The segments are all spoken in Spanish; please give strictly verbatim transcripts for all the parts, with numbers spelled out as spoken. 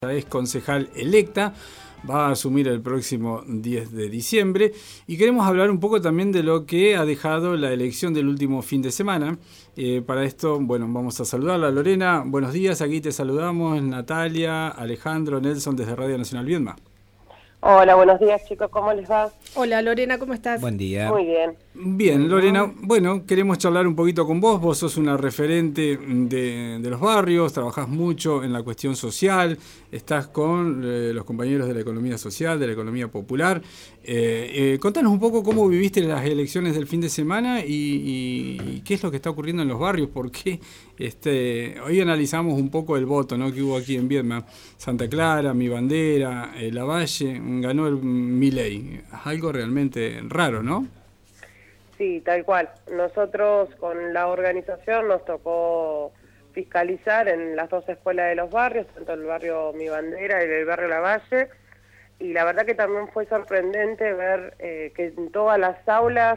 Es concejal electa, va a asumir el próximo diez de diciembre y queremos hablar un poco también de lo que ha dejado la elección del último fin de semana. Eh, para esto, bueno, vamos a saludarla. Lorena, buenos días, aquí te saludamos, Natalia, Alejandro, Nelson desde Radio Nacional Viedma. Hola, buenos días chicos, ¿cómo les va? Hola Lorena, ¿cómo estás? Buen día. Muy bien. Bien, Lorena, bueno, queremos charlar un poquito con vos, vos sos una referente de, de los barrios, trabajás mucho en la cuestión social, estás con eh, los compañeros de la economía social, de la economía popular. Eh, eh, contanos un poco cómo viviste las elecciones del fin de semana y, y, y qué es lo que está ocurriendo en los barrios, porque este, hoy analizamos un poco el voto, ¿no?, que hubo aquí en Viedma. Santa Clara, Mi Bandera, eh, Lavalle, ganó el Milei, algo realmente raro, ¿no? Sí, tal cual. Nosotros con la organización nos tocó fiscalizar en las dos escuelas de los barrios, tanto el barrio Mi Bandera y el barrio Lavalle, y la verdad que también fue sorprendente ver eh, que en todas las aulas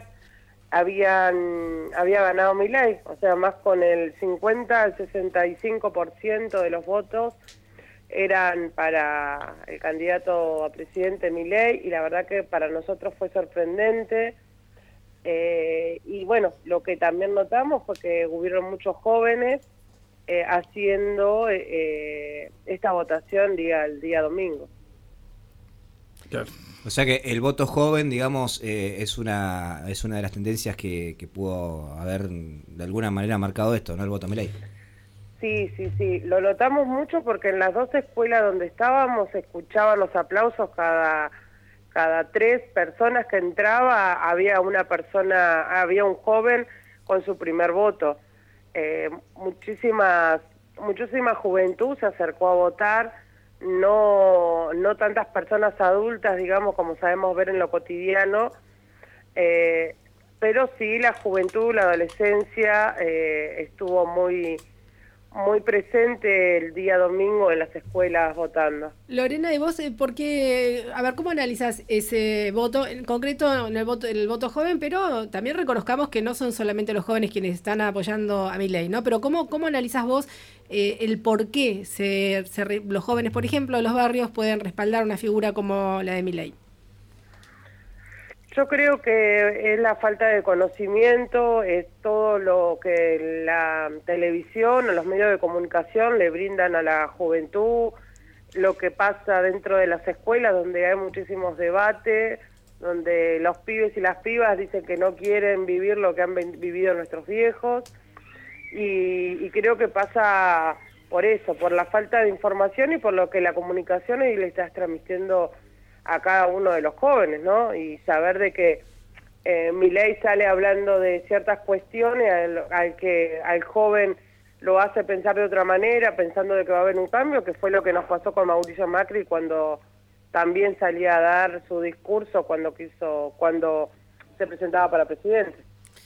habían había ganado Milei, o sea, más con el cincuenta al sesenta y cinco por ciento de los votos eran para el candidato a presidente Milei, y la verdad que para nosotros fue sorprendente. Eh, y bueno, lo que también notamos fue que hubieron muchos jóvenes eh, haciendo eh, esta votación día, el día domingo. Claro. O sea que el voto joven, digamos, eh, es una es una de las tendencias que, que pudo haber de alguna manera marcado esto, ¿no? El voto Milei. Sí, sí, sí. Lo notamos mucho porque en las dos escuelas donde estábamos se escuchaban los aplausos cada... Cada tres personas que entraba había una persona, había un joven con su primer voto. Eh, muchísimas, muchísima juventud se acercó a votar, no, no tantas personas adultas, digamos, como sabemos ver en lo cotidiano, eh, pero sí la juventud, la adolescencia eh, estuvo muy... muy presente el día domingo en las escuelas votando. Lorena, ¿y vos por qué? A ver, ¿cómo analizás ese voto? En concreto, en el voto, el voto joven, pero también reconozcamos que no son solamente los jóvenes quienes están apoyando a Milei, ¿no? Pero ¿cómo, cómo analizás vos eh, el por qué se, se, los jóvenes, por ejemplo, de los barrios pueden respaldar una figura como la de Milei? Yo creo que es la falta de conocimiento, es todo lo que la televisión o los medios de comunicación le brindan a la juventud, lo que pasa dentro de las escuelas donde hay muchísimos debates, donde los pibes y las pibas dicen que no quieren vivir lo que han vivido nuestros viejos, y, y creo que pasa por eso, por la falta de información y por lo que la comunicación hoy le está transmitiendo a cada uno de los jóvenes, ¿no? Y saber de que eh, Milei sale hablando de ciertas cuestiones al, al que al joven lo hace pensar de otra manera, pensando de que va a haber un cambio, que fue lo que nos pasó con Mauricio Macri cuando también salía a dar su discurso cuando quiso, cuando se presentaba para presidente.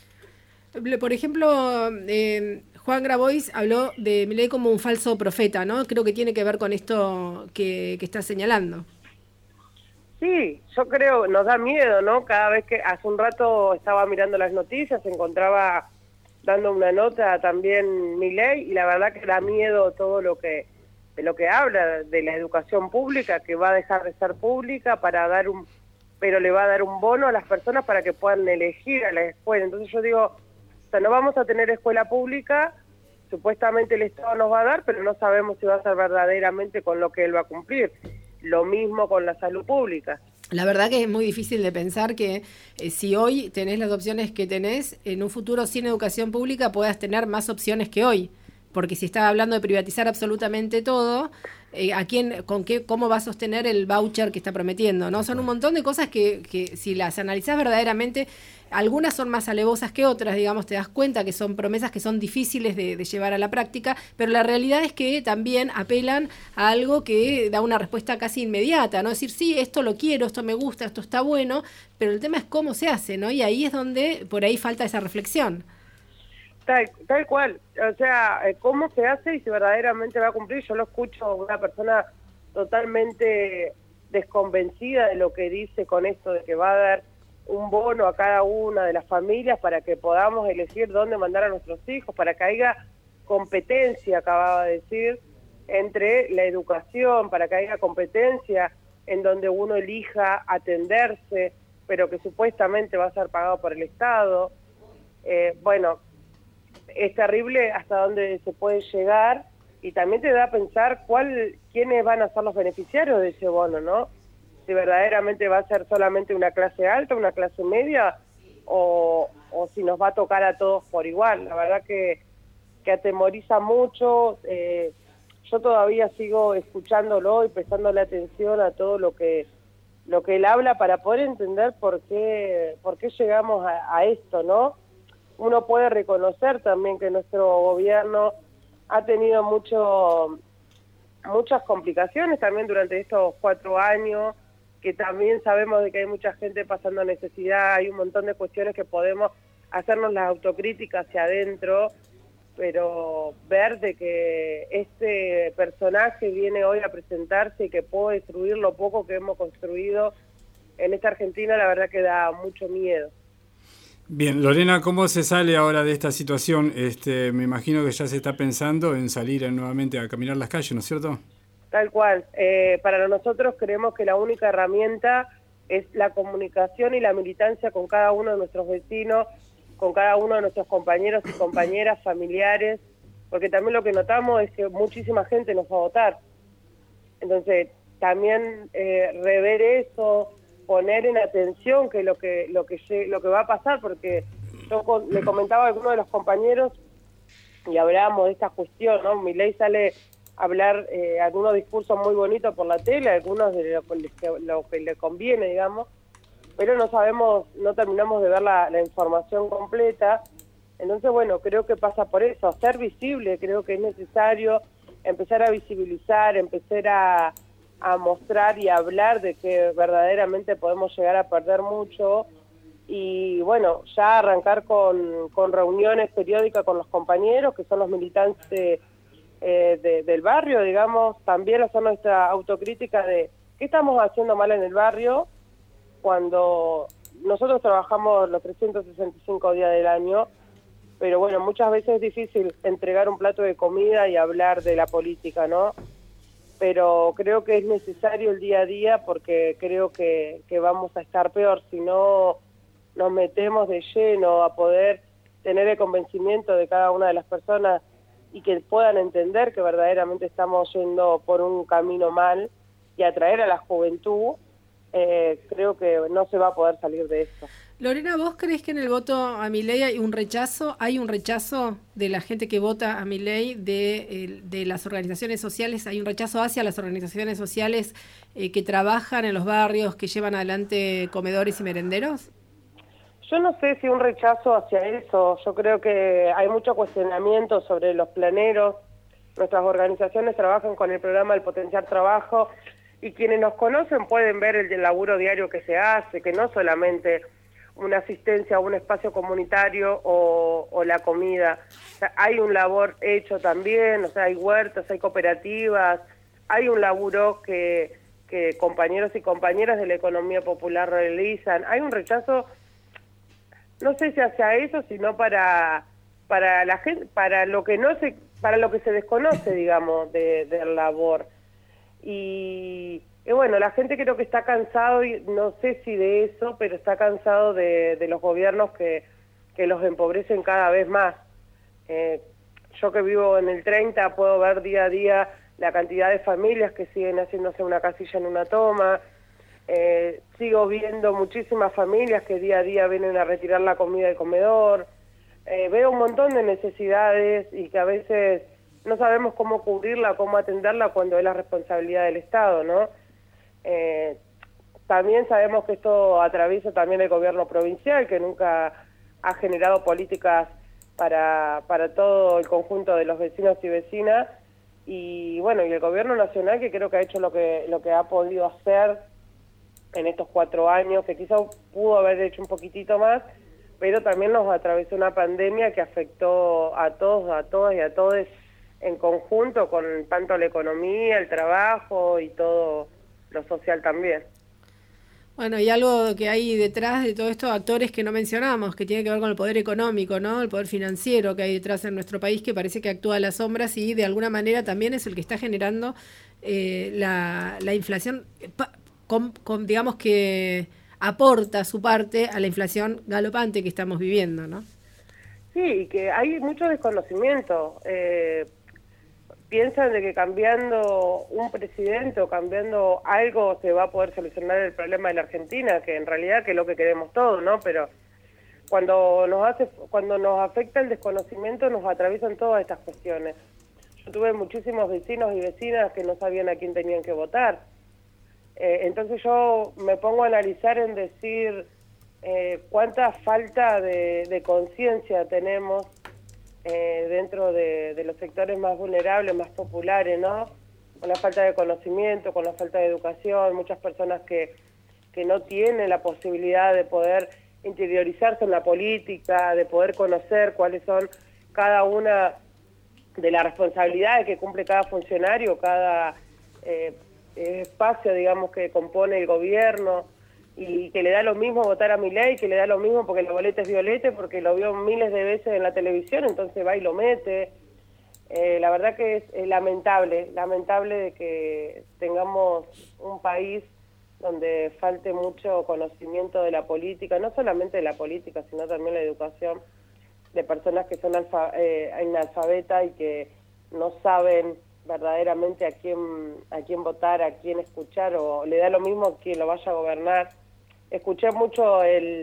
Por ejemplo, eh, Juan Grabois habló de Milei como un falso profeta, ¿no? Creo que tiene que ver con esto que, que está señalando. Sí, yo creo, nos da miedo, ¿no? Cada vez que hace un rato estaba mirando las noticias, se encontraba dando una nota también Milei, y la verdad que da miedo todo lo que de lo que habla de la educación pública, que va a dejar de ser pública para dar un, pero le va a dar un bono a las personas para que puedan elegir a la escuela. Entonces yo digo, o sea, no vamos a tener escuela pública, supuestamente el Estado nos va a dar, pero no sabemos si va a ser verdaderamente con lo que él va a cumplir. Lo mismo con la salud pública. La verdad que es muy difícil de pensar que eh, si hoy tenés las opciones que tenés, en un futuro sin educación pública puedas tener más opciones que hoy. Porque si estaba hablando de privatizar absolutamente todo, eh, ¿a quién, con qué, cómo va a sostener el voucher que está prometiendo? ¿No? Son un montón de cosas que, que si las analizás verdaderamente, algunas son más alevosas que otras, digamos, te das cuenta que son promesas que son difíciles de, de llevar a la práctica, pero la realidad es que también apelan a algo que da una respuesta casi inmediata, ¿no? Es decir, sí, esto lo quiero, esto me gusta, esto está bueno, pero el tema es cómo se hace, ¿no? Y ahí es donde por ahí falta esa reflexión. Tal, tal cual, o sea, cómo se hace y si verdaderamente va a cumplir. Yo lo escucho a una persona totalmente desconvencida de lo que dice con esto de que va a dar un bono a cada una de las familias para que podamos elegir dónde mandar a nuestros hijos, para que haya competencia, acababa de decir, entre la educación, para que haya competencia en donde uno elija atenderse, pero que supuestamente va a ser pagado por el Estado. Eh, bueno, es terrible hasta dónde se puede llegar, y también te da a pensar cuál, quiénes van a ser los beneficiarios de ese bono, ¿no? Si verdaderamente va a ser solamente una clase alta, una clase media, o, o si nos va a tocar a todos por igual. La verdad que, que atemoriza mucho. Eh, yo todavía sigo escuchándolo y prestándole atención a todo lo que lo que él habla para poder entender por qué por qué llegamos a, a esto, ¿no? Uno puede reconocer también que nuestro gobierno ha tenido mucho muchas complicaciones también durante estos cuatro años, que también sabemos de que hay mucha gente pasando necesidad, hay un montón de cuestiones que podemos hacernos las autocríticas hacia adentro, pero ver de que este personaje viene hoy a presentarse y que puede destruir lo poco que hemos construido en esta Argentina, la verdad que da mucho miedo. Bien, Lorena, ¿cómo se sale ahora de esta situación? Este, me imagino que ya se está pensando en salir nuevamente a caminar las calles, ¿no es cierto? Tal cual. Eh, para nosotros creemos que la única herramienta es la comunicación y la militancia con cada uno de nuestros vecinos, con cada uno de nuestros compañeros y compañeras, familiares, porque también lo que notamos es que muchísima gente nos va a votar. Entonces, también eh, rever eso, poner en atención que lo que lo que lo que va a pasar, porque yo con, le comentaba a alguno de los compañeros y hablábamos de esta cuestión, ¿no? Milei sale a hablar eh, algunos discursos muy bonitos por la tele, algunos de lo, que, lo que le conviene, digamos, pero no sabemos, no terminamos de ver la, la información completa. Entonces, bueno, creo que pasa por eso, hacer visible, creo que es necesario empezar a visibilizar, empezar a, a mostrar y a hablar de que verdaderamente podemos llegar a perder mucho, y bueno, ya arrancar con, con reuniones periódicas con los compañeros, que son los militantes eh, de, del barrio, digamos, también hacer nuestra autocrítica de qué estamos haciendo mal en el barrio, cuando nosotros trabajamos los trescientos sesenta y cinco días del año, pero bueno, muchas veces es difícil entregar un plato de comida y hablar de la política, ¿no? Pero creo que es necesario el día a día, porque creo que, que vamos a estar peor si no nos metemos de lleno a poder tener el convencimiento de cada una de las personas y que puedan entender que verdaderamente estamos yendo por un camino mal, y atraer a la juventud. Eh, creo que no se va a poder salir de esto. Lorena, ¿vos crees que en el voto a Milei hay un rechazo? ¿Hay un rechazo de la gente que vota a Milei de, de las organizaciones sociales? ¿Hay un rechazo hacia las organizaciones sociales eh, que trabajan en los barrios, que llevan adelante comedores y merenderos? Yo no sé si un rechazo hacia eso. Yo creo que hay mucho cuestionamiento sobre los planeros. Nuestras organizaciones trabajan con el programa del Potenciar Trabajo, y quienes nos conocen pueden ver el, el laburo diario que se hace, que no solamente una asistencia a un espacio comunitario o, o la comida. O sea, hay un labor hecho también, o sea, hay huertos, hay cooperativas, hay un laburo que, que compañeros y compañeras de la economía popular realizan. Hay un rechazo, no sé si hacia eso, sino para para la gente, para lo que no se, para lo que se desconoce, digamos, de, del labor. Y, y bueno, la gente creo que está cansado, y no sé si de eso, pero está cansado de, de los gobiernos que, que los empobrecen cada vez más. Eh, yo que vivo en el treinta puedo ver día a día la cantidad de familias que siguen haciéndose una casilla en una toma. Eh, sigo viendo muchísimas familias que día a día vienen a retirar la comida del comedor. Eh, veo un montón de necesidades y que a veces no sabemos cómo cubrirla, cómo atenderla, cuando es la responsabilidad del Estado, ¿no? Eh, también sabemos que esto atraviesa también el gobierno provincial, que nunca ha generado políticas para, para todo el conjunto de los vecinos y vecinas, y bueno, y el gobierno nacional, que creo que ha hecho lo que, lo que ha podido hacer en estos cuatro años, que quizás pudo haber hecho un poquitito más, pero también nos atravesó una pandemia que afectó a todos, a todas y a todos en conjunto, con tanto la economía, el trabajo y todo lo social también. Bueno, y algo que hay detrás de todo esto, actores que no mencionamos, que tiene que ver con el poder económico, ¿no? El poder financiero que hay detrás en nuestro país, que parece que actúa a las sombras y de alguna manera también es el que está generando eh, la, la inflación, con, con, digamos que aporta su parte a la inflación galopante que estamos viviendo, ¿no? Sí, y que hay mucho desconocimiento. Eh, piensan de que cambiando un presidente o cambiando algo se va a poder solucionar el problema de la Argentina, que en realidad que es lo que queremos todos, ¿no? Pero cuando nos hace, cuando nos afecta el desconocimiento nos atraviesan todas estas cuestiones. Yo tuve muchísimos vecinos y vecinas que no sabían a quién tenían que votar. Eh, entonces yo me pongo a analizar en decir eh, cuánta falta de, de conciencia tenemos Eh, dentro de, de los sectores más vulnerables, más populares, ¿no? Con la falta de conocimiento, con la falta de educación, muchas personas que, que no tienen la posibilidad de poder interiorizarse en la política, de poder conocer cuáles son cada una de las responsabilidades que cumple cada funcionario, cada eh, espacio, digamos, que compone el gobierno, y que le da lo mismo votar a Milei, que le da lo mismo porque la boleta es violeta, porque lo vio miles de veces en la televisión, entonces va y lo mete. Eh, la verdad que es, es lamentable, lamentable de que tengamos un país donde falte mucho conocimiento de la política, no solamente de la política, sino también la educación, de personas que son alfa, eh, analfabetas y que no saben verdaderamente a quién, a quién votar, a quién escuchar, o le da lo mismo quien lo vaya a gobernar. Escuché mucho el,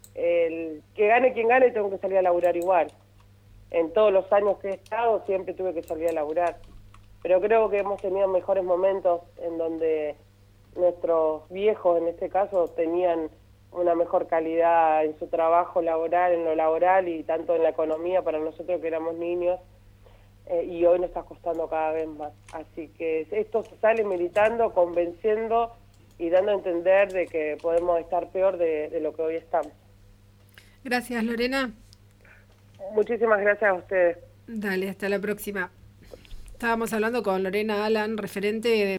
el que gane quien gane, tengo que salir a laburar igual. En todos los años que he estado siempre tuve que salir a laburar. Pero creo que hemos tenido mejores momentos en donde nuestros viejos, en este caso, tenían una mejor calidad en su trabajo laboral, en lo laboral y tanto en la economía para nosotros que éramos niños. Eh, y hoy nos está costando cada vez más. Así que esto se sale militando, convenciendo y dando a entender de que podemos estar peor de, de lo que hoy estamos. Gracias, Lorena. Muchísimas gracias a ustedes. Dale, hasta la próxima. Estábamos hablando con Lorena Alan, referente de